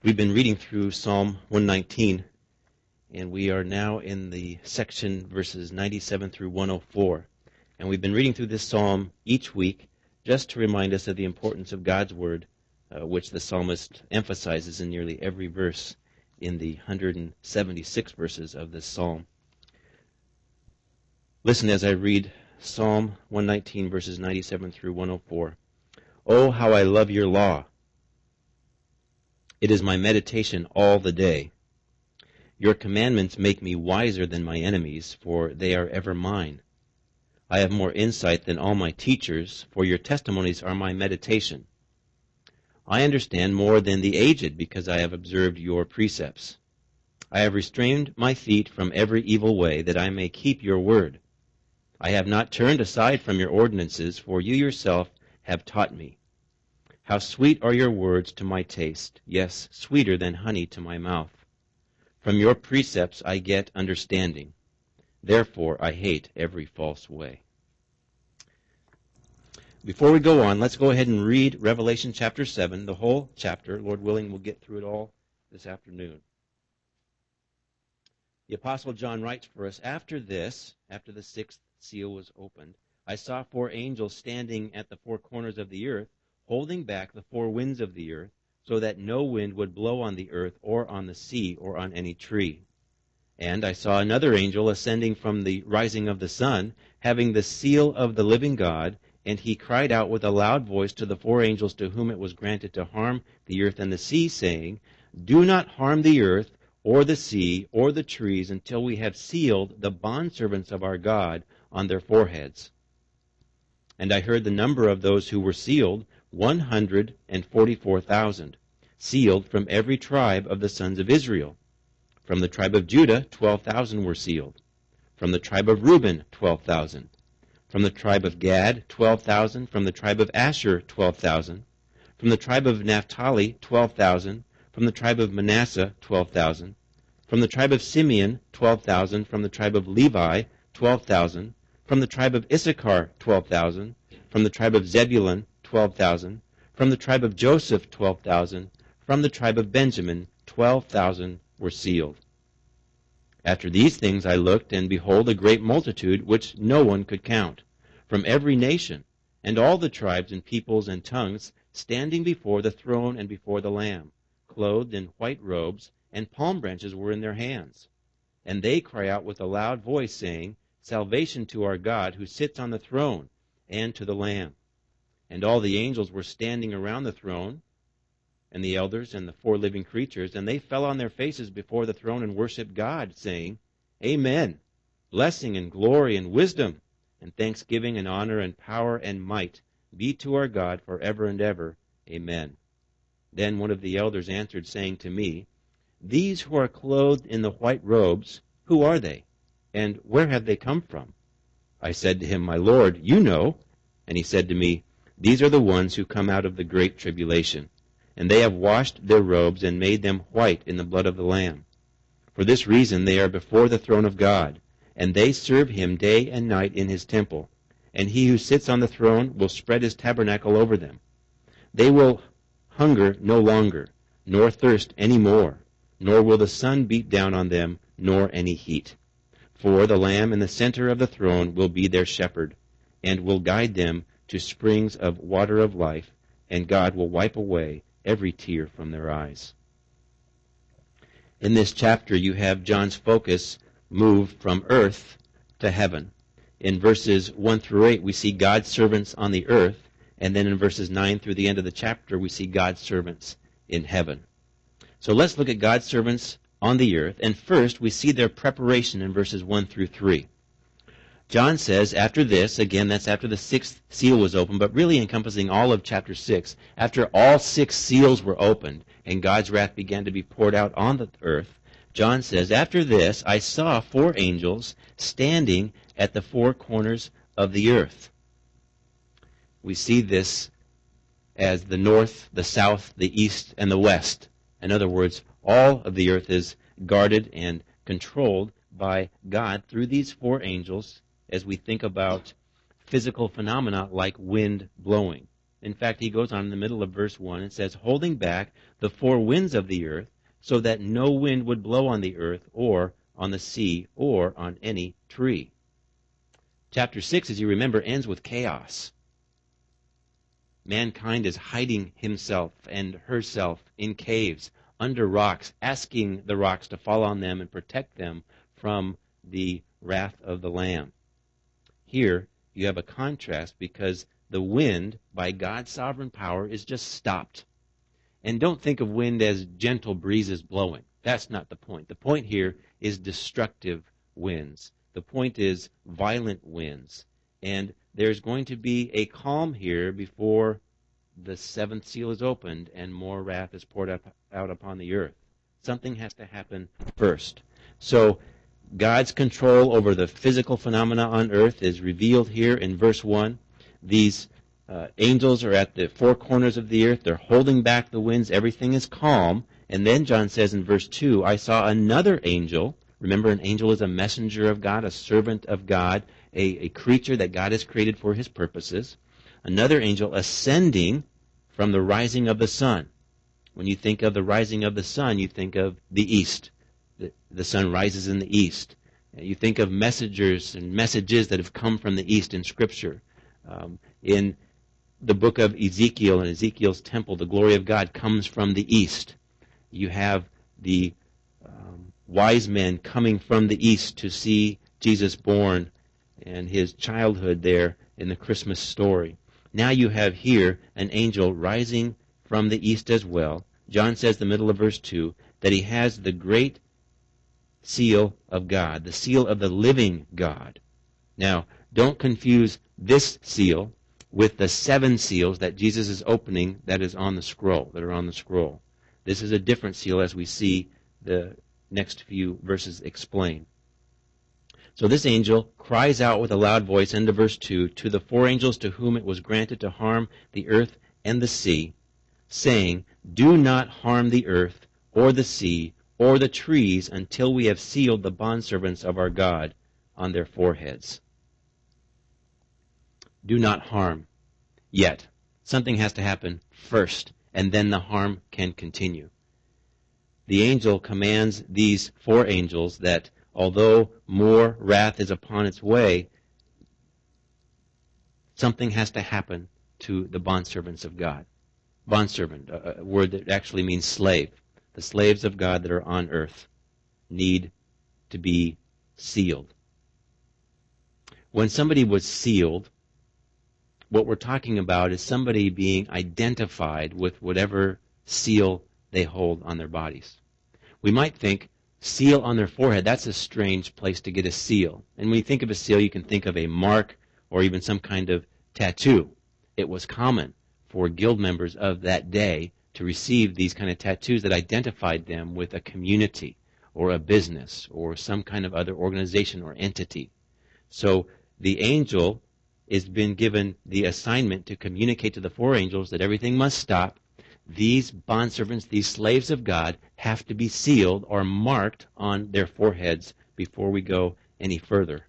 We've been reading through Psalm 119, and we are now in the section verses 97 through 104. And we've been reading through this psalm each week just to remind us of the importance of God's Word, which the psalmist emphasizes in nearly every verse in the 176 verses of this psalm. Listen as I read Psalm 119, verses 97 through 104. Oh, how I love your law! It is my meditation all the day. Your commandments make me wiser than my enemies, for they are ever mine. I have more insight than all my teachers, for your testimonies are my meditation. I understand more than the aged, because I have observed your precepts. I have restrained my feet from every evil way, that I may keep your word. I have not turned aside from your ordinances, for you yourself have taught me. How sweet are your words to my taste, yes, sweeter than honey to my mouth. From your precepts I get understanding. Therefore I hate every false way. Before we go on, let's go ahead and read Revelation chapter 7, the whole chapter. Lord willing, we'll get through it all this afternoon. The Apostle John writes for us, after the sixth seal was opened, I saw four angels standing at the four corners of the earth, holding back the four winds of the earth, so that no wind would blow on the earth or on the sea or on any tree. And I saw another angel ascending from the rising of the sun, having the seal of the living God, and he cried out with a loud voice to the four angels to whom it was granted to harm the earth and the sea, saying, Do not harm the earth or the sea or the trees until we have sealed the bondservants of our God on their foreheads. And I heard the number of those who were sealed, 144,000, sealed from every tribe of the sons of Israel. From the tribe of Judah, 12,000 were sealed. From the tribe of Reuben, 12,000. From the tribe of Gad, 12,000. From the tribe of Asher, 12,000. From the tribe of Naphtali, 12,000. From the tribe of Manasseh, 12,000. From the tribe of Simeon, 12,000. From the tribe of Levi, 12,000. From the tribe of Issachar, 12,000. From the tribe of Zebulun, 12,000. From the tribe of Joseph, 12,000. From the tribe of Benjamin, 12,000 were sealed. After these things I looked, and behold, a great multitude, which no one could count, from every nation, and all the tribes and peoples and tongues, standing before the throne and before the Lamb, clothed in white robes, and palm branches were in their hands. And they cry out with a loud voice, saying, Salvation to our God, who sits on the throne, and to the Lamb. And all the angels were standing around the throne, and the elders and the four living creatures, and they fell on their faces before the throne and worshipped God, saying, Amen. Blessing and glory and wisdom and thanksgiving and honor and power and might be to our God forever and ever. Amen. Then one of the elders answered, saying to me, These who are clothed in the white robes, who are they? And where have they come from? I said to him, My Lord, you know. And he said to me, These are the ones who come out of the great tribulation, and they have washed their robes and made them white in the blood of the Lamb. For this reason they are before the throne of God, and they serve him day and night in his temple, and he who sits on the throne will spread his tabernacle over them. They will hunger no longer, nor thirst any more, nor will the sun beat down on them, nor any heat. For the Lamb in the center of the throne will be their shepherd, and will guide them to springs of water of life, and God will wipe away every tear from their eyes. In this chapter, you have John's focus move from earth to heaven. In verses 1 through 8, we see God's servants on the earth, and then in verses 9 through the end of the chapter, we see God's servants in heaven. So let's look at God's servants on the earth, and first we see their preparation in verses 1 through 3. John says, after this, again, that's after the sixth seal was opened, but really encompassing all of chapter 6, after all six seals were opened and God's wrath began to be poured out on the earth, John says, after this, I saw four angels standing at the four corners of the earth. We see this as the north, the south, the east, and the west. In other words, all of the earth is guarded and controlled by God through these four angels, as we think about physical phenomena like wind blowing. In fact, he goes on in the middle of verse 1 and says, holding back the four winds of the earth, so that no wind would blow on the earth or on the sea or on any tree. Chapter 6, as you remember, ends with chaos. Mankind is hiding himself and herself in caves, under rocks, asking the rocks to fall on them and protect them from the wrath of the Lamb. Here, you have a contrast because the wind, by God's sovereign power, is just stopped. And don't think of wind as gentle breezes blowing. That's not the point. The point here is destructive winds. The point is violent winds. And there's going to be a calm here before the seventh seal is opened and more wrath is poured out upon the earth. Something has to happen first. So God's control over the physical phenomena on earth is revealed here in verse 1. These angels are at the four corners of the earth. They're holding back the winds. Everything is calm. And then John says in verse 2, I saw another angel. Remember, an angel is a messenger of God, a servant of God, a creature that God has created for his purposes. Another angel ascending from the rising of the sun. When you think of the rising of the sun, you think of the east. The sun rises in the east. You think of messengers and messages that have come from the east in Scripture. In the book of Ezekiel and Ezekiel's temple, the glory of God comes from the east. You have the wise men coming from the east to see Jesus born and his childhood there in the Christmas story. Now you have here an angel rising from the east as well. John says in the middle of verse 2 that he has the great seal of God, the seal of the living God. Now, don't confuse this seal with the seven seals that Jesus is opening that are on the scroll. This is a different seal as we see the next few verses explain. So this angel cries out with a loud voice, into verse 2, to the four angels to whom it was granted to harm the earth and the sea, saying, do not harm the earth or the sea or the trees until we have sealed the bondservants of our God on their foreheads. Do not harm yet. Something has to happen first, and then the harm can continue. The angel commands these four angels that although more wrath is upon its way, something has to happen to the bondservants of God. Bondservant, a word that actually means slave. The slaves of God that are on earth need to be sealed. When somebody was sealed, what we're talking about is somebody being identified with whatever seal they hold on their bodies. We might think, seal on their forehead, that's a strange place to get a seal. And when you think of a seal, you can think of a mark or even some kind of tattoo. It was common for guild members of that day to receive these kind of tattoos that identified them with a community or a business or some kind of other organization or entity. So the angel has been given the assignment to communicate to the four angels that everything must stop. These bondservants, these slaves of God, have to be sealed or marked on their foreheads before we go any further.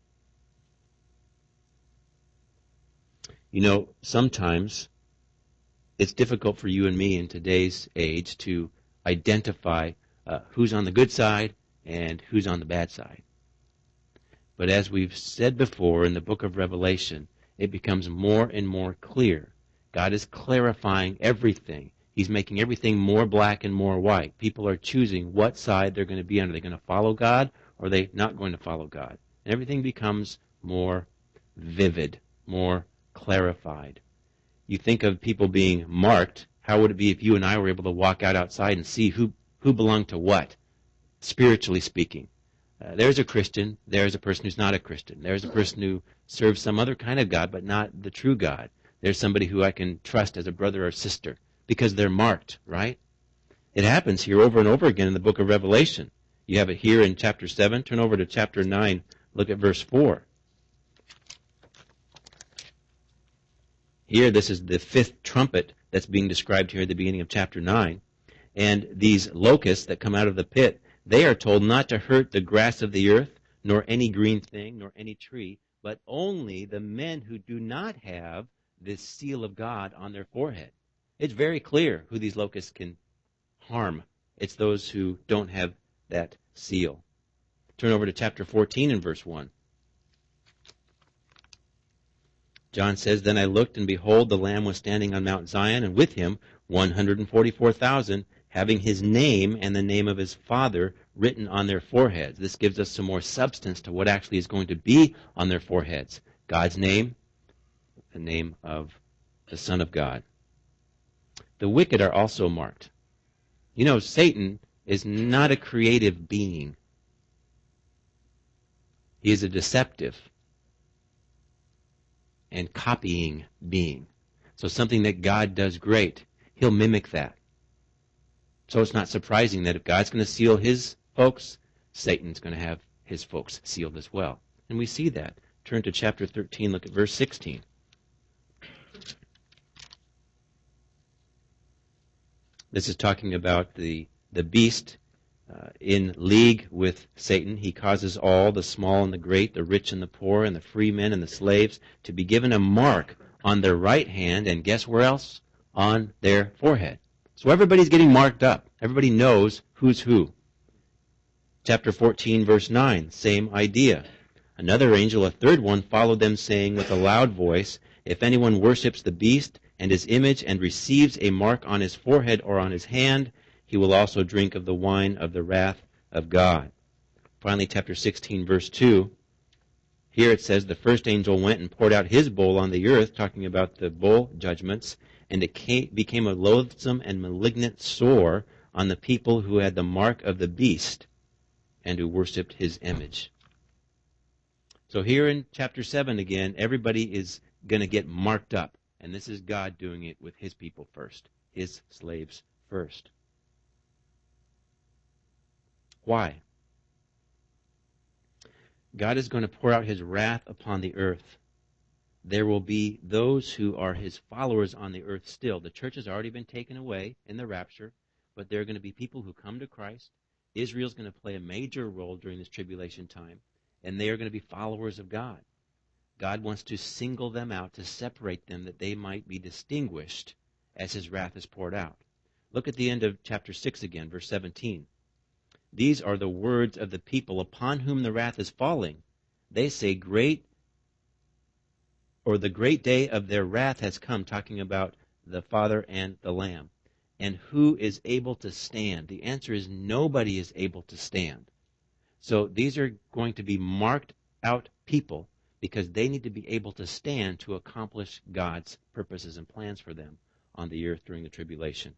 You know, sometimes it's difficult for you and me in today's age to identify who's on the good side and who's on the bad side. But as we've said before in the book of Revelation, it becomes more and more clear. God is clarifying everything. He's making everything more black and more white. People are choosing what side they're going to be on. Are they going to follow God or are they not going to follow God? And everything becomes more vivid, more clarified. You think of people being marked. How would it be if you and I were able to walk out outside and see who belonged to what, spiritually speaking? There's a Christian. There's a person who's not a Christian. There's a person who serves some other kind of God, but not the true God. There's somebody who I can trust as a brother or sister because they're marked, right? It happens here over and over again in the book of Revelation. You have it here in chapter 7. Turn over to chapter 9. Look at verse 4. Here, this is the fifth trumpet that's being described here at the beginning of chapter 9. And these locusts that come out of the pit, they are told not to hurt the grass of the earth, nor any green thing, nor any tree, but only the men who do not have this seal of God on their forehead. It's very clear who these locusts can harm. It's those who don't have that seal. Turn over to chapter 14 and verse 1. John says, Then I looked, and behold, the Lamb was standing on Mount Zion, and with him 144,000, having his name and the name of his Father written on their foreheads. This gives us some more substance to what actually is going to be on their foreheads. God's name, the name of the Son of God. The wicked are also marked. You know, Satan is not a creative being. He is a deceptive and copying being. So something that God does great, he'll mimic that. So it's not surprising that if God's going to seal his folks, Satan's going to have his folks sealed as well. And we see that. Turn to chapter 13, look at verse 16. This is talking about the beast in league with Satan. He causes all, the small and the great, the rich and the poor, and the free men and the slaves, to be given a mark on their right hand, and guess where else? On their forehead. So everybody's getting marked up. Everybody knows who's who. Chapter 14, verse 9, same idea. Another angel, a third one, followed them, saying with a loud voice, If anyone worships the beast and his image, and receives a mark on his forehead or on his hand, he will also drink of the wine of the wrath of God. Finally, chapter 16, verse 2. Here it says, The first angel went and poured out his bowl on the earth, talking about the bowl judgments, and it became a loathsome and malignant sore on the people who had the mark of the beast and who worshipped his image. So here in chapter 7 again, everybody is going to get marked up. And this is God doing it with his people first, his slaves first. Why? God is going to pour out his wrath upon the earth. There will be those who are his followers on the earth still. The church has already been taken away in the rapture, but there are going to be people who come to Christ. Israel's going to play a major role during this tribulation time, and they are going to be followers of God. God wants to single them out, to separate them, that they might be distinguished as his wrath is poured out. Look at the end of chapter 6 again, verse 17. These are the words of the people upon whom the wrath is falling. They say, the great day of their wrath has come, talking about the Father and the Lamb. And who is able to stand? The answer is nobody is able to stand. So these are going to be marked out people, because they need to be able to stand to accomplish God's purposes and plans for them on the earth during the tribulation.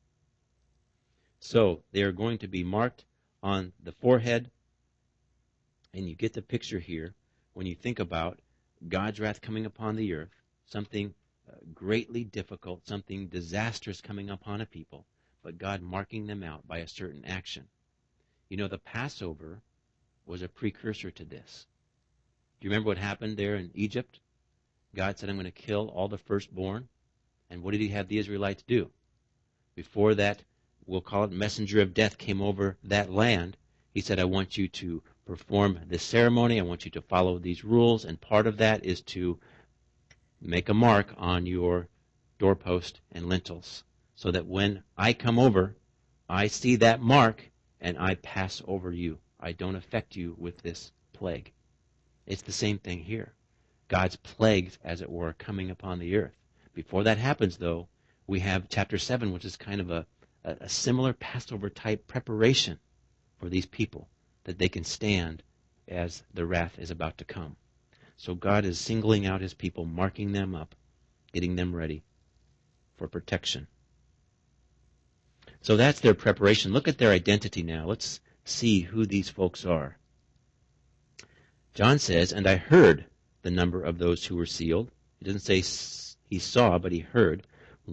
So they are going to be marked on the forehead, and you get the picture here when you think about God's wrath coming upon the earth, something greatly difficult, something disastrous coming upon a people, but God marking them out by a certain action. You know, the Passover was a precursor to this. Do you remember what happened there in Egypt? God said, I'm going to kill all the firstborn. And what did he have the Israelites do? Before that, we'll call it messenger of death, came over that land, he said, I want you to perform this ceremony. I want you to follow these rules. And part of that is to make a mark on your doorpost and lintels, so that when I come over, I see that mark and I pass over you. I don't affect you with this plague. It's the same thing here. God's plagues, as it were, coming upon the earth. Before that happens, though, we have chapter 7, which is kind of a similar Passover-type preparation for these people, that they can stand as the wrath is about to come. So God is singling out his people, marking them up, getting them ready for protection. So that's their preparation. Look at their identity now. Let's see who these folks are. John says, and I heard the number of those who were sealed. It doesn't say he saw, but he heard.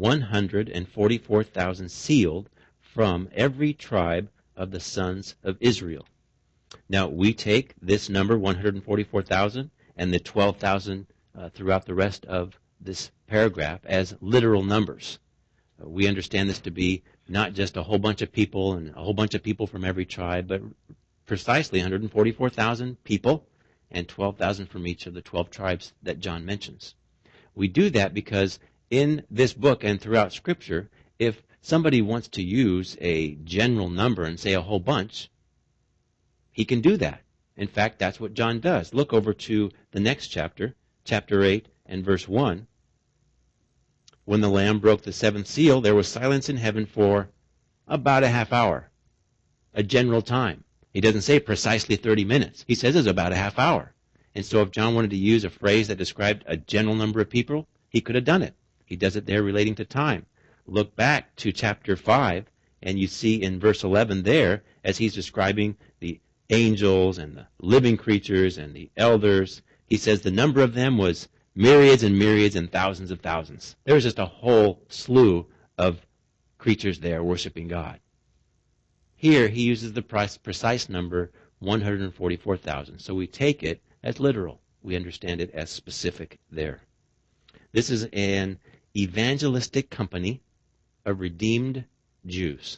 144,000 sealed from every tribe of the sons of Israel. Now, we take this number, 144,000, and the 12,000 throughout the rest of this paragraph as literal numbers. We understand this to be not just a whole bunch of people and a whole bunch of people from every tribe, but precisely 144,000 people and 12,000 from each of the 12 tribes that John mentions. We do that because in this book and throughout Scripture, if somebody wants to use a general number and say a whole bunch, he can do that. In fact, that's what John does. Look over to the next chapter, chapter 8 and verse 1. When the Lamb broke the seventh seal, there was silence in heaven for about a half hour, a general time. He doesn't say precisely 30 minutes. He says it's about a half hour. And so if John wanted to use a phrase that described a general number of people, he could have done it. He does it there relating to time. Look back to chapter 5, and you see in verse 11 there, as he's describing the angels and the living creatures and the elders, he says the number of them was myriads and myriads and thousands of thousands. There's just a whole slew of creatures there worshiping God. Here he uses the precise number 144,000. So we take it as literal. We understand it as specific there. This is an evangelistic company of redeemed Jews.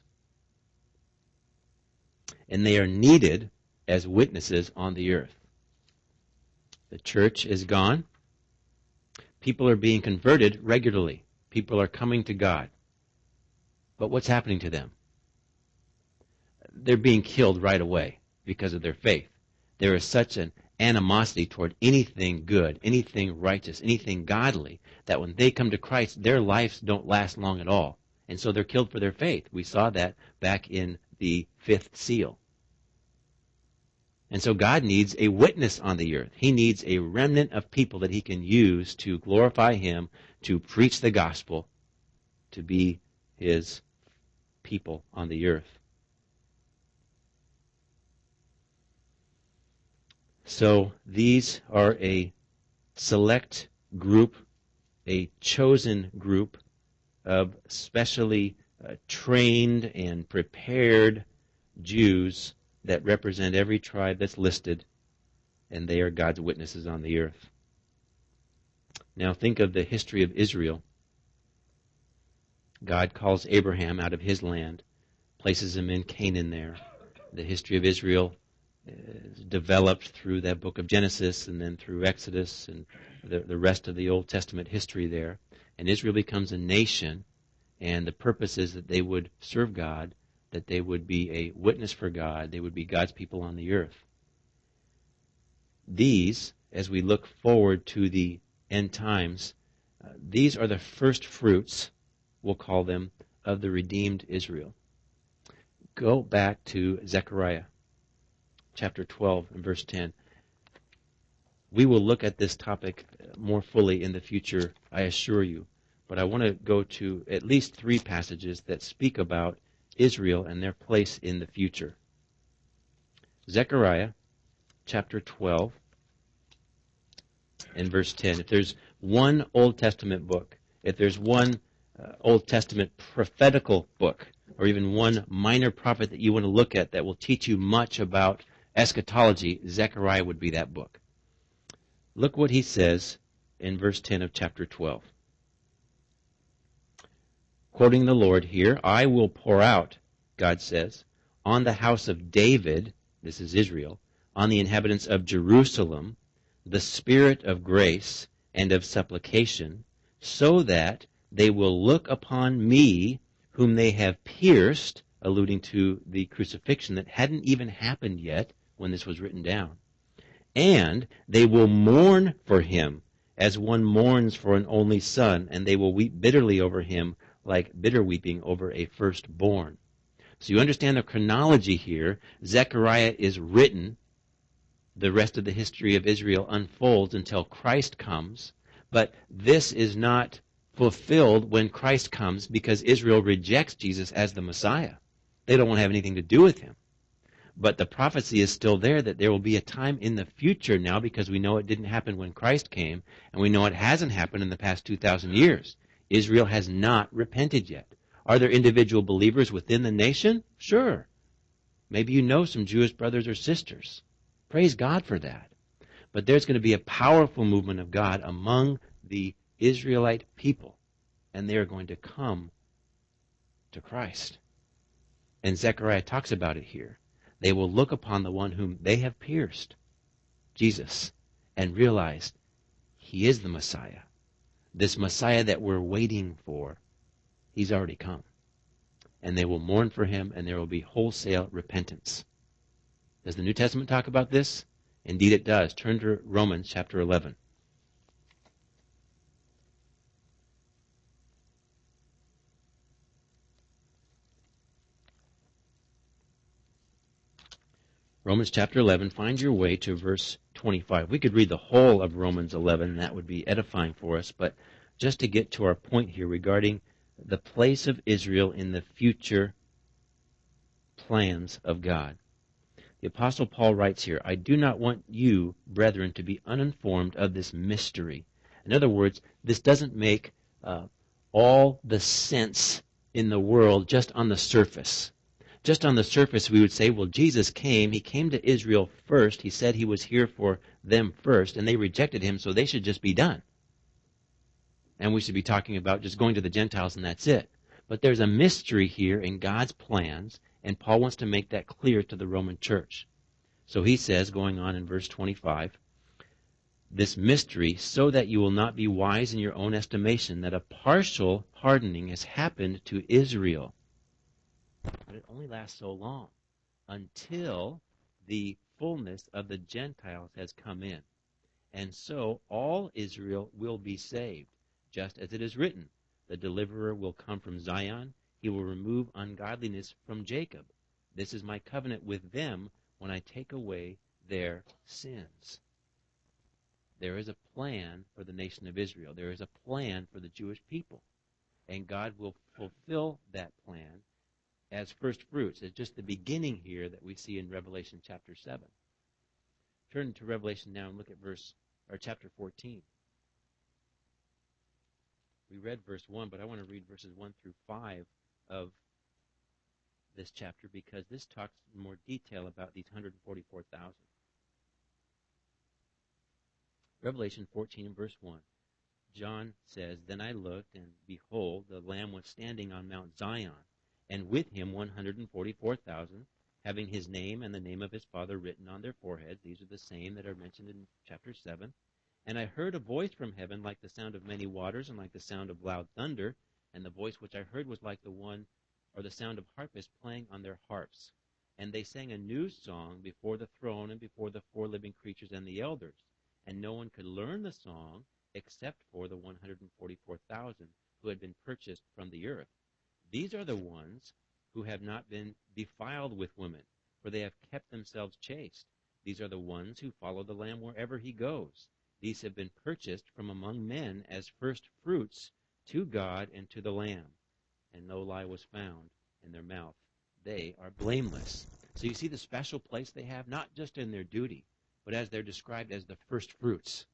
And they are needed as witnesses on the earth. The church is gone. People are being converted regularly. People are coming to God. But what's happening to them? They're being killed right away because of their faith. There is such an animosity toward anything good, anything righteous, anything godly, that when they come to Christ, their lives don't last long at all. And so they're killed for their faith. We saw that back in the fifth seal. And so God needs a witness on the earth. He needs a remnant of people that he can use to glorify him, to preach the gospel, to be his people on the earth. So these are a select group, a chosen group of specially trained and prepared Jews that represent every tribe that's listed, and they are God's witnesses on the earth. Now think of the history of Israel. God calls Abraham out of his land, places him in Canaan there. The history of Israel is developed through that book of Genesis and then through Exodus and the rest of the Old Testament history there. And Israel becomes a nation, and the purpose is that they would serve God, that they would be a witness for God, they would be God's people on the earth. These, as we look forward to the end times, these are the first fruits, we'll call them, of the redeemed Israel. Go back to Zechariah chapter 12 and verse 10. We will look at this topic more fully in the future, I assure you. But I want to go to at least 3 passages that speak about Israel and their place in the future. Zechariah chapter 12 and verse 10. If there's one Old Testament book, if there's one Old Testament prophetical book, or even one minor prophet that you want to look at that will teach you much about eschatology, Zechariah would be that book. Look what he says in verse 10 of chapter 12. Quoting the Lord here, I will pour out, God says, on the house of David, this is Israel, on the inhabitants of Jerusalem, the spirit of grace and of supplication, so that they will look upon me, whom they have pierced, alluding to the crucifixion that hadn't even happened yet when this was written down. And they will mourn for him as one mourns for an only son, and they will weep bitterly over him like bitter weeping over a firstborn. So you understand the chronology here. Zechariah is written. The rest of the history of Israel unfolds until Christ comes. But this is not fulfilled when Christ comes because Israel rejects Jesus as the Messiah. They don't want to have anything to do with him. But the prophecy is still there that there will be a time in the future now, because we know it didn't happen when Christ came, and we know it hasn't happened in the past 2,000 years. Israel has not repented yet. Are there individual believers within the nation? Sure. Maybe you know some Jewish brothers or sisters. Praise God for that. But there's going to be a powerful movement of God among the Israelite people, and they are going to come to Christ. And Zechariah talks about it here. They will look upon the one whom they have pierced, Jesus, and realize he is the Messiah. this Messiah that we're waiting for, he's already come. And they will mourn for him, and there will be wholesale repentance. Does the New Testament talk about this? Indeed it does. Turn to Romans chapter 11. Romans chapter 11, find your way to verse 25. We could read the whole of Romans 11, and that would be edifying for us, but just to get to our point here regarding the place of Israel in the future plans of God. The Apostle Paul writes here, I do not want you, brethren, to be uninformed of this mystery. In other words, this doesn't make all the sense in the world just on the surface. Just on the surface, we would say, well, Jesus came. He came to Israel first. He said he was here for them first, and they rejected him, so they should just be done. And we should be talking about just going to the Gentiles, and that's it. But there's a mystery here in God's plans, and Paul wants to make that clear to the Roman church. So he says, going on in verse 25, this mystery, so that you will not be wise in your own estimation, that a partial hardening has happened to Israel. But it only lasts so long, until the fullness of the Gentiles has come in. And so all Israel will be saved, just as it is written, the deliverer will come from Zion, he will remove ungodliness from Jacob. This is my covenant with them when I take away their sins. There is a plan for the nation of Israel. There is a plan for the Jewish people. And God will fulfill that plan as first fruits. It's just the beginning here that we see in Revelation chapter 7. Turn to Revelation now and look at chapter 14. We read verse 1, but I want to read verses 1 through 5 of this chapter because this talks in more detail about these 144,000. Revelation 14 and verse 1. John says, Then I looked, and behold, the Lamb was standing on Mount Zion, and with him 144,000, having his name and the name of his Father written on their foreheads. These are the same that are mentioned in chapter 7. And I heard a voice from heaven like the sound of many waters and like the sound of loud thunder. And the voice which I heard was like the sound of harpists playing on their harps. And they sang a new song before the throne and before the four living creatures and the elders. And no one could learn the song except for the 144,000 who had been purchased from the earth. These are the ones who have not been defiled with women, for they have kept themselves chaste. These are the ones who follow the Lamb wherever he goes. These have been purchased from among men as first fruits to God and to the Lamb. And no lie was found in their mouth. They are blameless. So you see the special place they have, not just in their duty, but as they're described as the first fruits.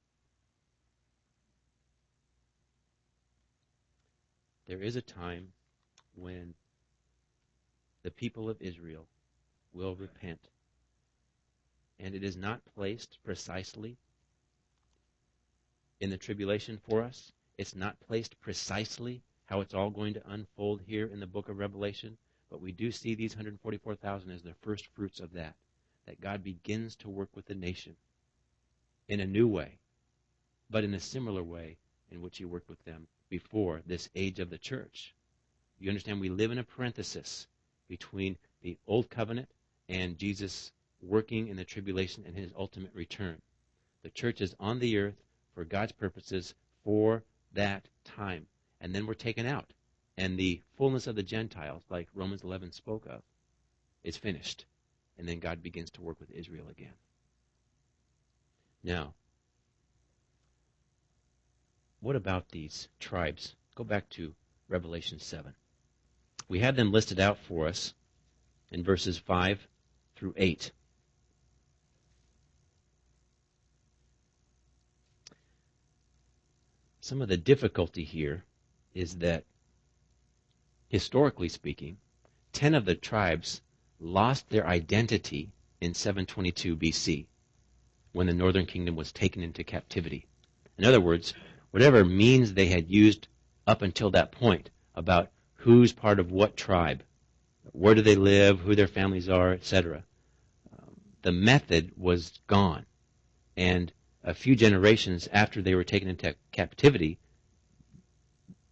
There is a time when the people of Israel will repent. And it is not placed precisely in the tribulation for us. It's not placed precisely how it's all going to unfold here in the book of Revelation. But we do see these 144,000 as the first fruits of that God begins to work with the nation in a new way, but in a similar way in which he worked with them before this age of the church. You understand, we live in a parenthesis between the old covenant and Jesus working in the tribulation and his ultimate return. The church is on the earth for God's purposes for that time. And then we're taken out. And the fullness of the Gentiles, like Romans 11 spoke of, is finished. And then God begins to work with Israel again. Now, what about these tribes? Go back to Revelation 7. We have them listed out for us in verses 5 through 8. Some of the difficulty here is that, historically speaking, 10 of the tribes lost their identity in 722 BC when the northern kingdom was taken into captivity. In other words, whatever means they had used up until that point about who's part of what tribe, where do they live, who their families are, etc., the method was gone. And a few generations after they were taken into captivity,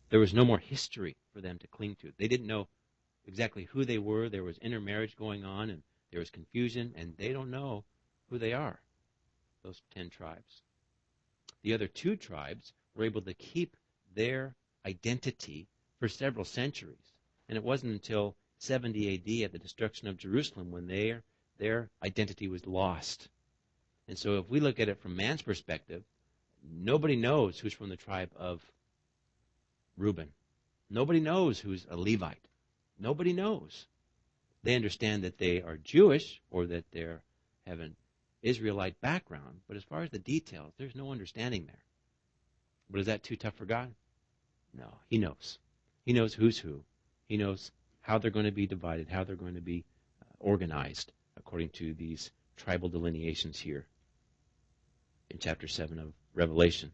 There was no more history for them to cling to. They didn't know exactly who they were. There was intermarriage going on, and there was confusion, and they don't know who they are, those 10 tribes. The other 2 tribes were able to keep their identity for several centuries. And it wasn't until 70 AD at the destruction of Jerusalem when their identity was lost. And so if we look at it from man's perspective, nobody knows who's from the tribe of Reuben. Nobody knows who's a Levite. Nobody knows. They understand that they are Jewish or that they have an Israelite background, but as far as the details, there's no understanding there. But is that too tough for God? No, He knows. He knows who's who. He knows how they're going to be divided, how they're going to be organized according to these tribal delineations here in chapter 7 of Revelation.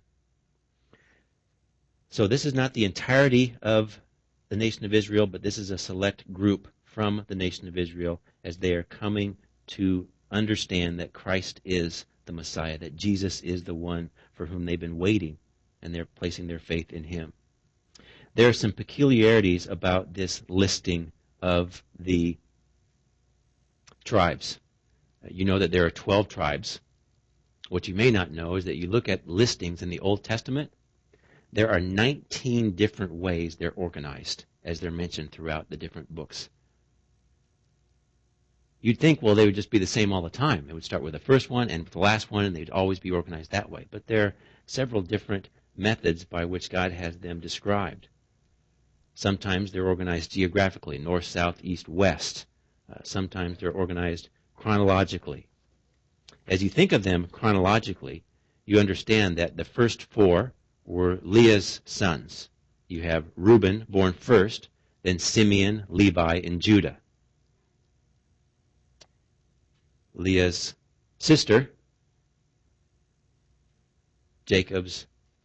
So this is not the entirety of the nation of Israel, but this is a select group from the nation of Israel as they are coming to understand that Christ is the Messiah, that Jesus is the one for whom they've been waiting, and they're placing their faith in Him. There are some peculiarities about this listing of the tribes. You know that there are 12 tribes. What you may not know is that you look at listings in the Old Testament, there are 19 different ways they're organized as they're mentioned throughout the different books. You'd think, well, they would just be the same all the time. It would start with the first one and with the last one, and they'd always be organized that way. But there are several different methods by which God has them described. Sometimes they're organized geographically, north, south, east, west. Sometimes they're organized chronologically. As you think of them chronologically, you understand that the first 4 were Leah's sons. You have Reuben, born first, then Simeon, Levi, and Judah. Leah's sister, Jacob's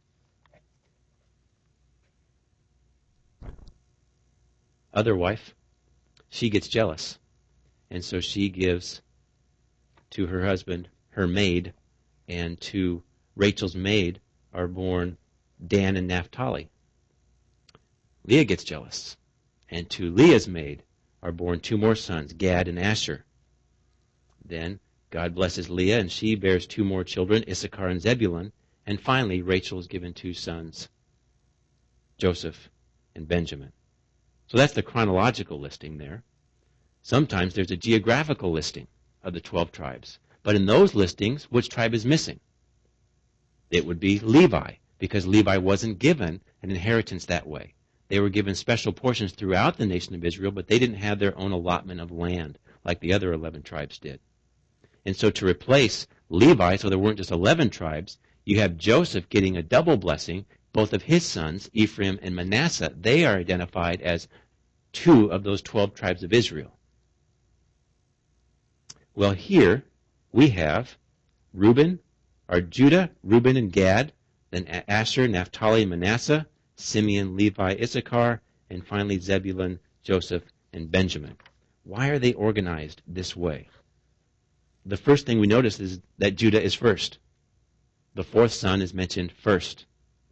other wife, she gets jealous. And so she gives to her husband her maid, and to Rachel's maid are born Dan and Naphtali. Leah gets jealous, and to Leah's maid are born 2 more sons, Gad and Asher. Then God blesses Leah, and she bears 2 more children, Issachar and Zebulun. And finally, Rachel is given 2 sons, Joseph and Benjamin. So that's the chronological listing there. Sometimes there's a geographical listing of the 12 tribes. But in those listings, which tribe is missing? It would be Levi, because Levi wasn't given an inheritance that way. They were given special portions throughout the nation of Israel, but they didn't have their own allotment of land like the other 11 tribes did. And so to replace Levi, so there weren't just 11 tribes, you have Joseph getting a double blessing, both of his sons, Ephraim and Manasseh. They are identified as 2 of those 12 tribes of Israel. Well, here we have Judah, Reuben, and Gad, then Asher, Naphtali, and Manasseh, Simeon, Levi, Issachar, and finally Zebulun, Joseph, and Benjamin. Why are they organized this way? The first thing we notice is that Judah is first. The 4th son is mentioned first.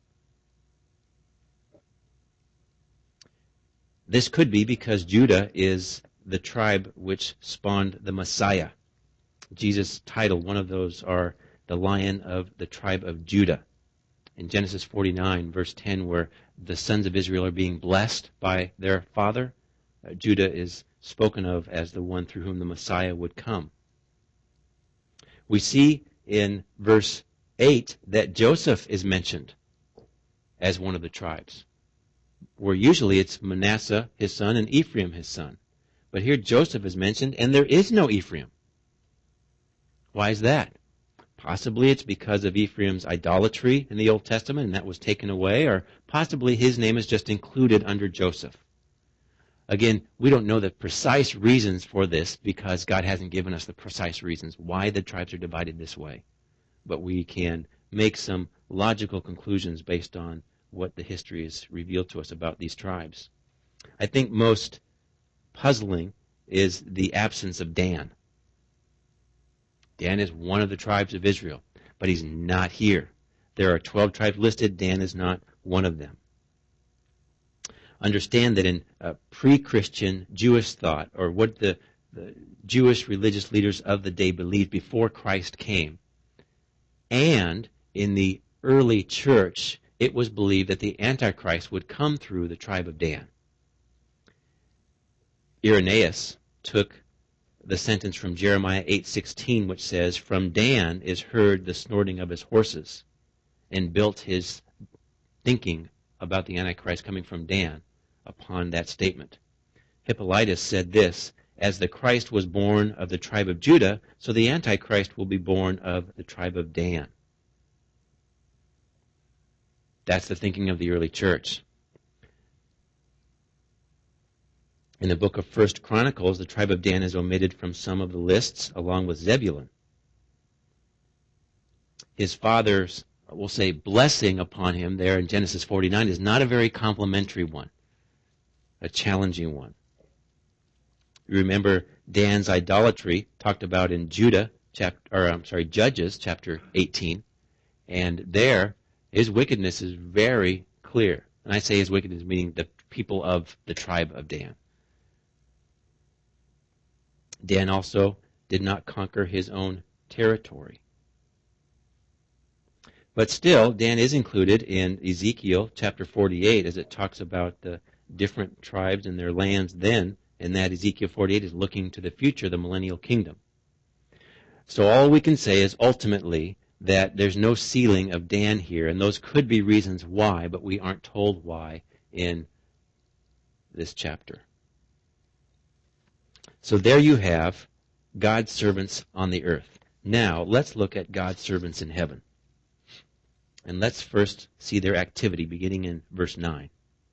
This could be because Judah is the tribe which spawned the Messiah. Jesus' title, one of those are the Lion of the tribe of Judah. In Genesis 49, verse 10, where the sons of Israel are being blessed by their father, Judah is spoken of as the one through whom the Messiah would come. We see in verse 8 that Joseph is mentioned as one of the tribes, where usually it's Manasseh, his son, and Ephraim, his son. But here Joseph is mentioned, and there is no Ephraim. Why is that? Possibly it's because of Ephraim's idolatry in the Old Testament, and that was taken away, or possibly his name is just included under Joseph. Again, we don't know the precise reasons for this because God hasn't given us the precise reasons why the tribes are divided this way. But we can make some logical conclusions based on what the history has revealed to us about these tribes. I think most puzzling is the absence of Dan. Dan is one of the tribes of Israel, but he's not here. There are 12 tribes listed. Dan is not one of them. understand that in pre-Christian Jewish thought, or what the Jewish religious leaders of the day believed before Christ came, and in the early church, it was believed that the Antichrist would come through the tribe of Dan. Irenaeus took the sentence from Jeremiah 8:16, which says, "From Dan is heard the snorting of his horses," and built his thinking about the Antichrist coming from Dan upon that statement. Hippolytus said this, "As the Christ was born of the tribe of Judah, so the Antichrist will be born of the tribe of Dan." That's the thinking of the early church. In the book of 1 Chronicles, the tribe of Dan is omitted from some of the lists, along with Zebulun. His father's, we'll say, blessing upon him there in Genesis 49 is not a very complimentary one, a challenging one. You remember Dan's idolatry talked about in Judges chapter 18, and there his wickedness is very clear. And I say his wickedness meaning the people of the tribe of Dan. Dan also did not conquer his own territory. But still, Dan is included in Ezekiel chapter 48 as it talks about the different tribes and their lands then, and that Ezekiel 48 is looking to the future, the millennial kingdom. So all we can say is ultimately that there's no sealing of Dan here, and those could be reasons why, but we aren't told why in this chapter. So there you have God's servants on the earth. Now, let's look at God's servants in heaven. And let's first see their activity, beginning in verse 9.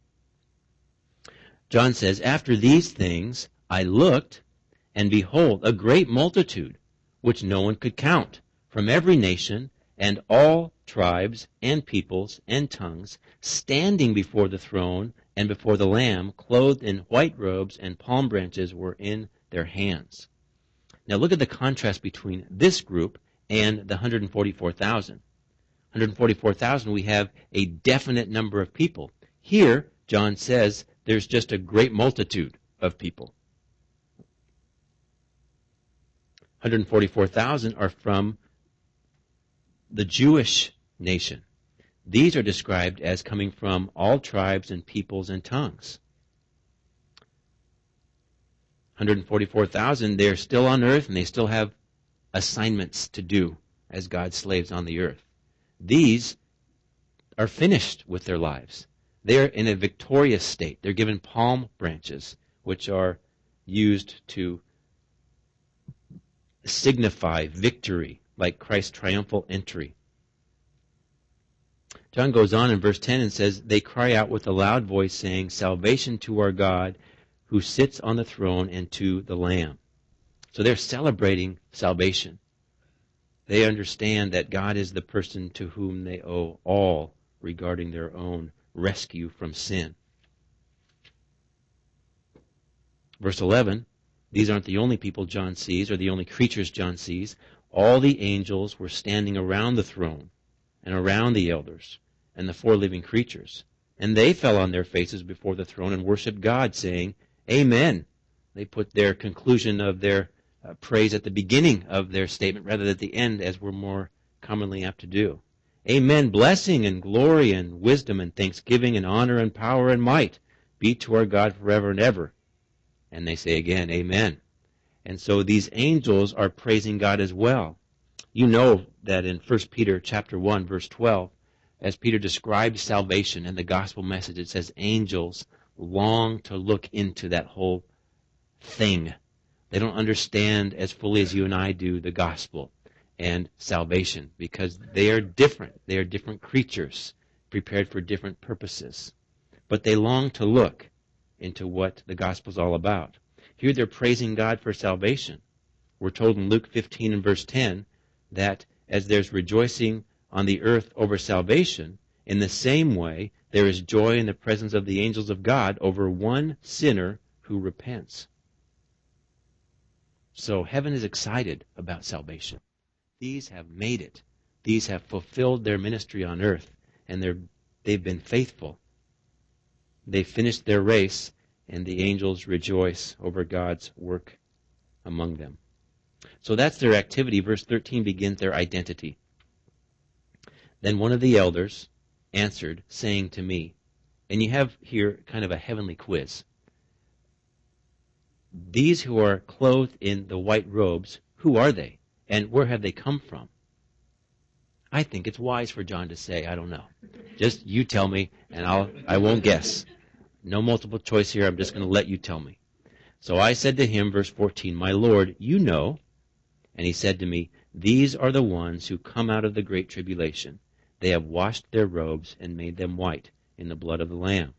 John says, "After these things I looked, and behold, a great multitude, which no one could count, from every nation, and all tribes, and peoples, and tongues, standing before the throne and before the Lamb, clothed in white robes, and palm branches were in their hands." Now look at the contrast between this group and the 144,000. 144,000, we have a definite number of people. Here, John says, there's just a great multitude of people. 144,000 are from the Jewish nation. These are described as coming from all tribes and peoples and tongues. 144,000, they're still on earth and they still have assignments to do as God's slaves on the earth. These are finished with their lives. They're in a victorious state. They're given palm branches, which are used to signify victory, like Christ's triumphal entry. John goes on in verse 10 and says, "They cry out with a loud voice, saying, 'Salvation to our God, who sits on the throne, and to the Lamb.'" So they're celebrating salvation. They understand that God is the person to whom they owe all regarding their own rescue from sin. Verse 11, these aren't the only people John sees, or the only creatures John sees. All the angels were standing around the throne and around the elders and the four living creatures. And they fell on their faces before the throne and worshiped God, saying, "Amen." They put their conclusion of their praise at the beginning of their statement rather than at the end, as we're more commonly apt to do. "Amen. Blessing and glory and wisdom and thanksgiving and honor and power and might be to our God forever and ever." And they say again, "Amen." And so these angels are praising God as well. You know that in 1 Peter chapter 1, verse 12, as Peter describes salvation and the gospel message, it says angels long to look into that whole thing. They don't understand as fully as you and I do the gospel and salvation because they are different. They are different creatures prepared for different purposes. But they long to look into what the gospel is all about. Here they're praising God for salvation. We're told in Luke 15 and verse 10 that as there's rejoicing on the earth over salvation, in the same way there is joy in the presence of the angels of God over one sinner who repents. So heaven is excited about salvation. These have made it. These have fulfilled their ministry on earth, and they've been faithful. They finished their race, and the angels rejoice over God's work among them. So that's their activity. Verse 13 begins their identity. Then one of the elders answered, saying to me, and you have here kind of a heavenly quiz. These who are clothed in the white robes, who are they? And where have they come from? I think it's wise for John to say, I don't know. Just you tell me, and I won't guess. No multiple choice here. I'm just going to let you tell me. So I said to him, verse 14, My Lord, you know. And he said to me, These are the ones who come out of the great tribulation. They have washed their robes and made them white in the blood of the Lamb.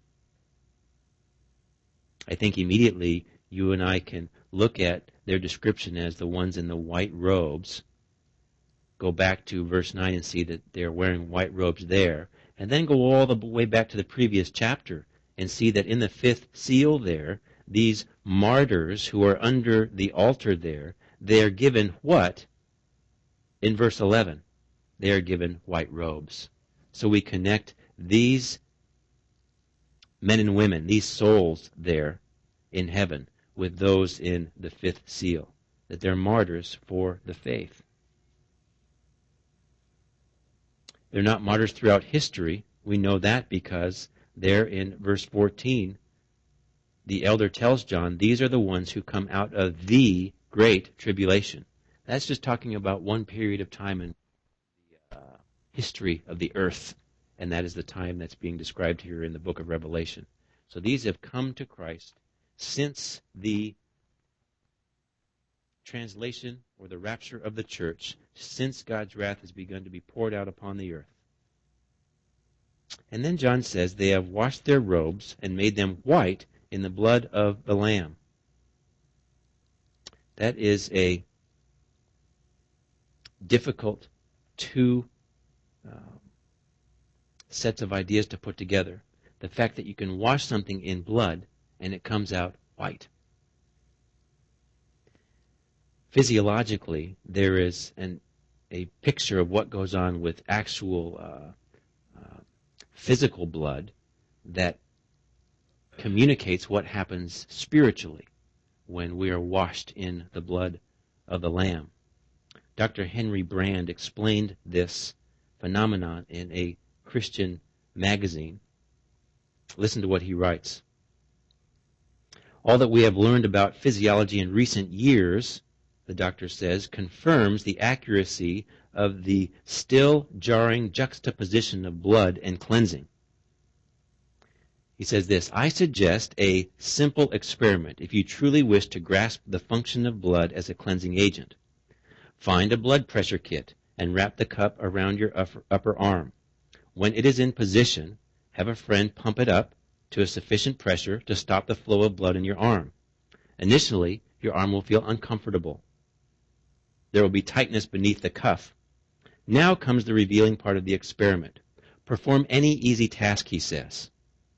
I think immediately you and I can look at their description as the ones in the white robes. Go back to verse 9 and see that they're wearing white robes there. And then go all the way back to the previous chapter and see that in the fifth seal there, these martyrs who are under the altar there, they are given what? In verse 11, they are given white robes. So we connect these men and women, these souls there in heaven, with those in the fifth seal, that they're martyrs for the faith. They're not martyrs throughout history. We know that because there in verse 14, the elder tells John, these are the ones who come out of the great tribulation. That's just talking about one period of time in the history of the earth, and that is the time that's being described here in the book of Revelation. So these have come to Christ since the translation or the rapture of the church, since God's wrath has begun to be poured out upon the earth. And then John says they have washed their robes and made them white in the blood of the Lamb. That is a difficult two sets of ideas to put together. The fact that you can wash something in blood and it comes out white. Physiologically, there is a picture of what goes on with actual physical blood that communicates what happens spiritually when we are washed in the blood of the Lamb. Dr. Henry Brand explained this phenomenon in a Christian magazine. Listen to what he writes. All that we have learned about physiology in recent years, the doctor says, confirms the accuracy of the still jarring juxtaposition of blood and cleansing. He says this, I suggest a simple experiment if you truly wish to grasp the function of blood as a cleansing agent. Find a blood pressure kit and wrap the cup around your upper arm. When it is in position, have a friend pump it up to a sufficient pressure to stop the flow of blood in your arm. Initially, your arm will feel uncomfortable. There will be tightness beneath the cuff. Now comes the revealing part of the experiment. Perform any easy task, he says.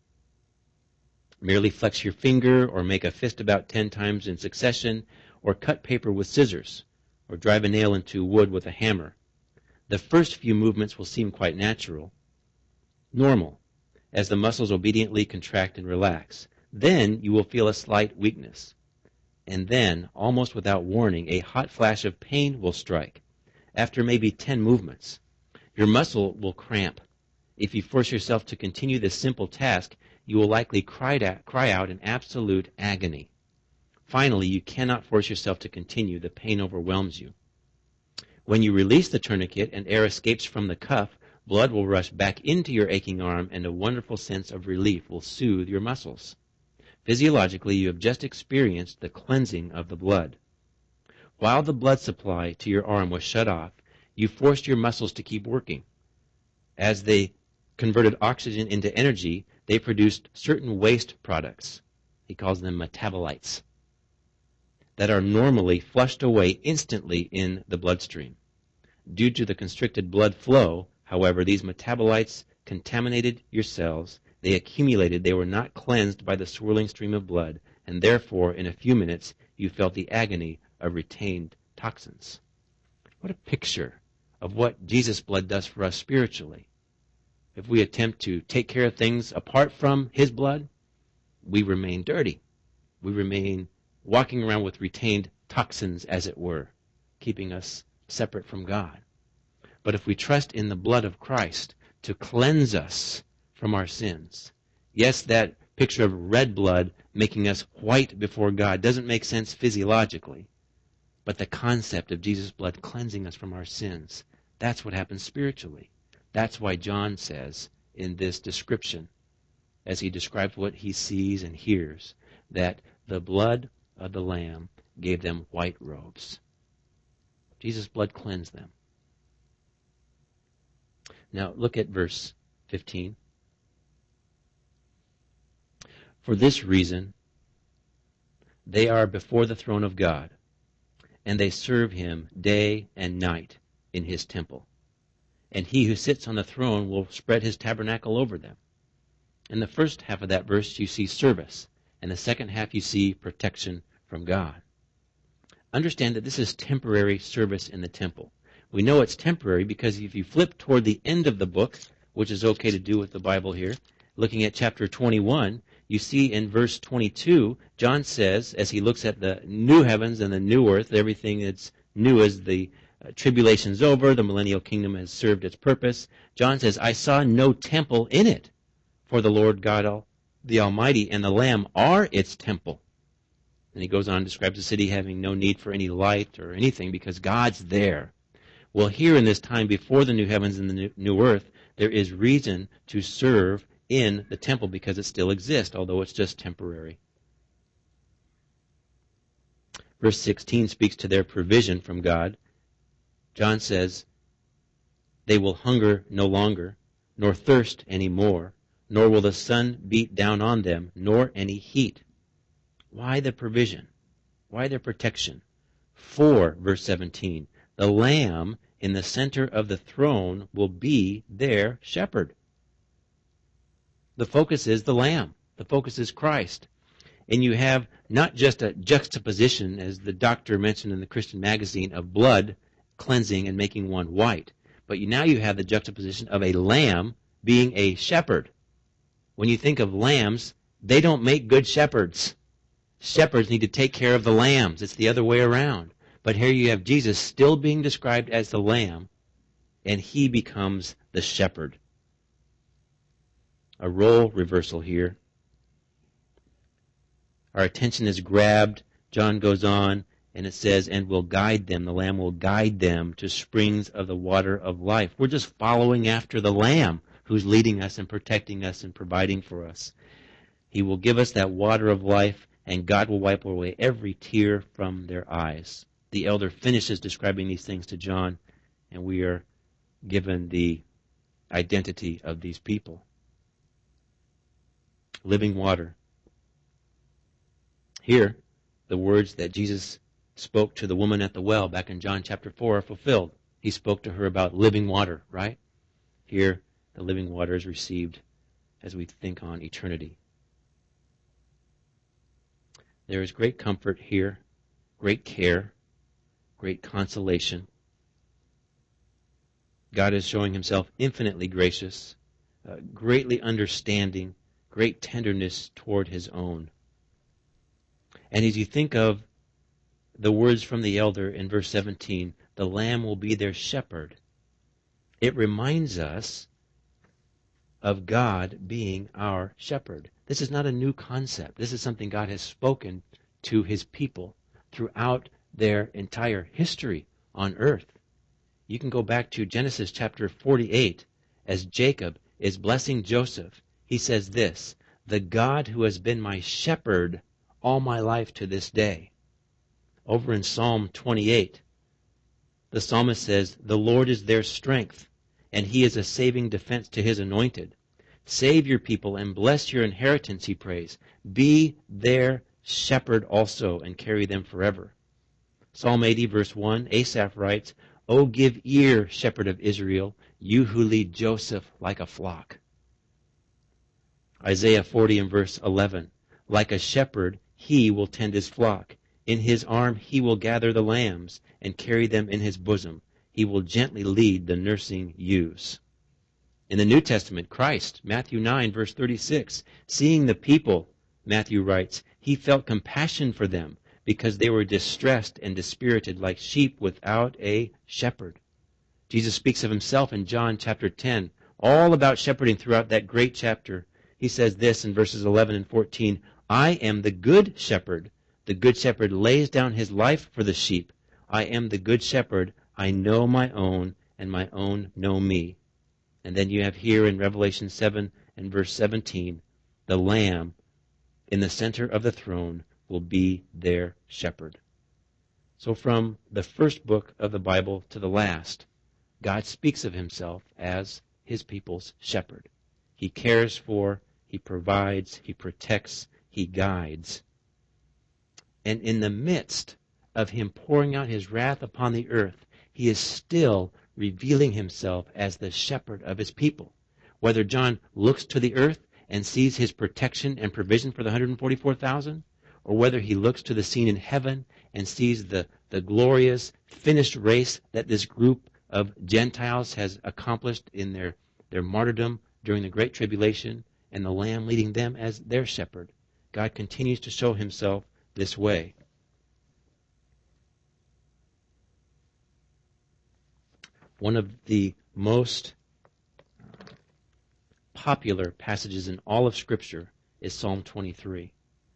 Merely flex your finger or make a fist about 10 times in succession, or cut paper with scissors, or drive a nail into wood with a hammer. The first few movements will seem quite natural, normal, as the muscles obediently contract and relax. Then you will feel a slight weakness. And then, almost without warning, a hot flash of pain will strike. After maybe 10 movements, your muscle will cramp. If you force yourself to continue this simple task, you will likely cry out in absolute agony. Finally, you cannot force yourself to continue. The pain overwhelms you. When you release the tourniquet and air escapes from the cuff, blood will rush back into your aching arm, and a wonderful sense of relief will soothe your muscles. Physiologically, you have just experienced the cleansing of the blood. While the blood supply to your arm was shut off, you forced your muscles to keep working. As they converted oxygen into energy, they produced certain waste products. He calls them metabolites, that are normally flushed away instantly in the bloodstream. Due to the constricted blood flow, however, these metabolites contaminated your cells. They accumulated. They were not cleansed by the swirling stream of blood, and therefore, in a few minutes, you felt the agony of retained toxins. What a picture of what Jesus' blood does for us spiritually. If we attempt to take care of things apart from His blood, we remain dirty. We remain walking around with retained toxins, as it were, keeping us separate from God. But if we trust in the blood of Christ to cleanse us from our sins, yes, that picture of red blood making us white before God doesn't make sense physiologically, but the concept of Jesus' blood cleansing us from our sins, that's what happens spiritually. That's why John says in this description, as he describes what he sees and hears, that the blood of the Lamb gave them white robes. Jesus' blood cleansed them. Now look at verse 15. For this reason, they are before the throne of God, and they serve him day and night in his temple. And he who sits on the throne will spread his tabernacle over them. In the first half of that verse, you see service. In the second half, you see protection from God. Understand that this is temporary service in the temple. We know it's temporary because if you flip toward the end of the book, which is okay to do with the Bible here, looking at chapter 21, you see in verse 22, John says, as he looks at the new heavens and the new earth, everything that's new as the tribulation's over, the millennial kingdom has served its purpose. John says, I saw no temple in it, for the Lord God the Almighty and the Lamb are its temple. And he goes on and describes the city having no need for any light or anything because God's there. Well, here in this time before the new heavens and the new earth, there is reason to serve in the temple because it still exists, although it's just temporary. Verse 16 speaks to their provision from God. John says, they will hunger no longer, nor thirst any more, nor will the sun beat down on them, nor any heat. Why the provision? Why their protection? For, verse 17, the Lamb in the center of the throne will be their shepherd. The focus is the Lamb. The focus is Christ. And you have not just a juxtaposition, as the doctor mentioned in the Christian Magazine, of blood cleansing and making one white, but now you have the juxtaposition of a lamb being a shepherd. When you think of lambs, they don't make good shepherds. Shepherds need to take care of the lambs. It's the other way around. But here you have Jesus still being described as the lamb, and he becomes the shepherd. A role reversal here. Our attention is grabbed. John goes on, and it says, and will guide them. The Lamb will guide them to springs of the water of life. We're just following after the Lamb who's leading us and protecting us and providing for us. He will give us that water of life, and God will wipe away every tear from their eyes. The elder finishes describing these things to John, and we are given the identity of these people. Living water. Here, the words that Jesus spoke to the woman at the well back in John chapter 4 are fulfilled. He spoke to her about living water, right? Here, the living water is received as we think on eternity. There is great comfort here, great care, great consolation. God is showing himself infinitely gracious, greatly understanding, great tenderness toward his own. And as you think of the words from the elder in verse 17, the Lamb will be their shepherd, it reminds us of God being our shepherd. This is not a new concept. This is something God has spoken to his people throughout their entire history on earth. You can go back to Genesis chapter 48 as Jacob is blessing Joseph. He says this, the God who has been my shepherd all my life to this day. Over in Psalm 28, the psalmist says, the Lord is their strength, and he is a saving defense to his anointed. Save your people and bless your inheritance, he prays. Be their shepherd also and carry them forever. Psalm 80, verse 1, Asaph writes, O give ear, shepherd of Israel, you who lead Joseph like a flock. Isaiah 40 and verse 11, like a shepherd, he will tend his flock. In his arm he will gather the lambs and carry them in his bosom. He will gently lead the nursing ewes. In the New Testament, Christ, Matthew 9, verse 36, seeing the people Matthew writes, he felt compassion for them because they were distressed and dispirited like sheep without a shepherd. Jesus speaks of himself in John chapter 10, all about shepherding throughout that great chapter. He says this in verses 11 and 14, I am the good shepherd. The good shepherd lays down his life for the sheep. I am the good shepherd. I know my own, and my own know me. And then you have here in Revelation 7 and verse 17, the Lamb in the center of the throne will be their shepherd. So from the first book of the Bible to the last, God speaks of himself as his people's shepherd. He cares for, he provides, he protects, he guides. And in the midst of him pouring out his wrath upon the earth, he is still revealing himself as the shepherd of his people. Whether John looks to the earth and sees his protection and provision for the 144,000, or whether he looks to the scene in heaven and sees the glorious finished race that this group of Gentiles has accomplished in their martyrdom during the Great Tribulation, and the Lamb leading them as their shepherd, God continues to show himself this way. One of the most popular passages in all of Scripture is Psalm 23.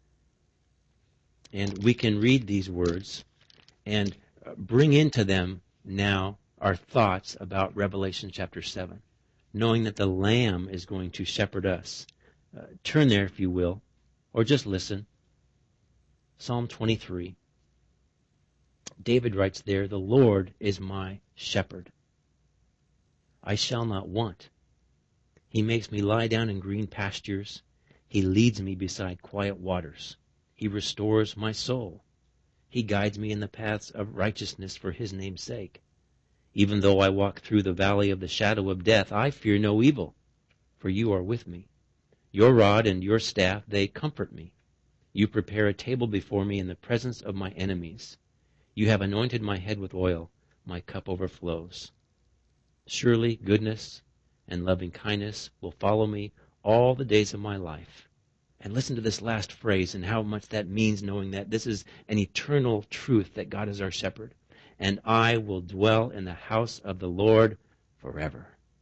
And we can read these words and bring into them now our thoughts about Revelation chapter 7, knowing that the Lamb is going to shepherd us. Turn there, if you will, or just listen. Psalm 23. David writes there, the Lord is my shepherd. I shall not want. He makes me lie down in green pastures. He leads me beside quiet waters. He restores my soul. He guides me in the paths of righteousness for his name's sake. Even though I walk through the valley of the shadow of death, I fear no evil, for you are with me. Your rod and your staff, they comfort me. You prepare a table before me in the presence of my enemies. You have anointed my head with oil. My cup overflows. Surely goodness and loving kindness will follow me all the days of my life. And listen to this last phrase and how much that means, knowing that this is an eternal truth that God is our shepherd. And I will dwell in the house of the Lord forever.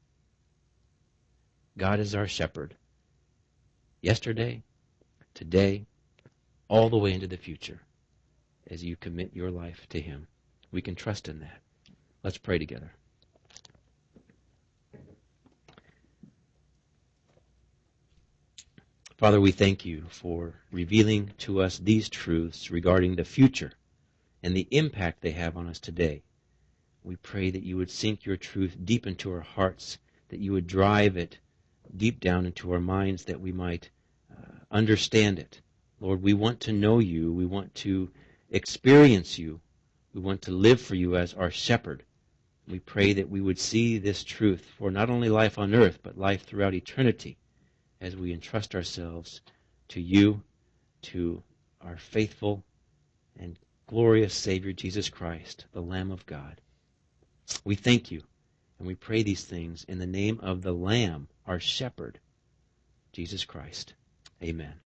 God is our shepherd. Yesterday, today, all the way into the future, as you commit your life to him. We can trust in that. Let's pray together. Father, we thank you for revealing to us these truths regarding the future and the impact they have on us today. We pray that you would sink your truth deep into our hearts, that you would drive it deep down into our minds, that we might understand it. Lord, we want to know you. We want to experience you. We want to live for you as our shepherd. We pray that we would see this truth for not only life on earth, but life throughout eternity, as we entrust ourselves to you, to our faithful and glorious Savior, Jesus Christ, the Lamb of God. We thank you, and we pray these things in the name of the Lamb, our shepherd, Jesus Christ. Amen.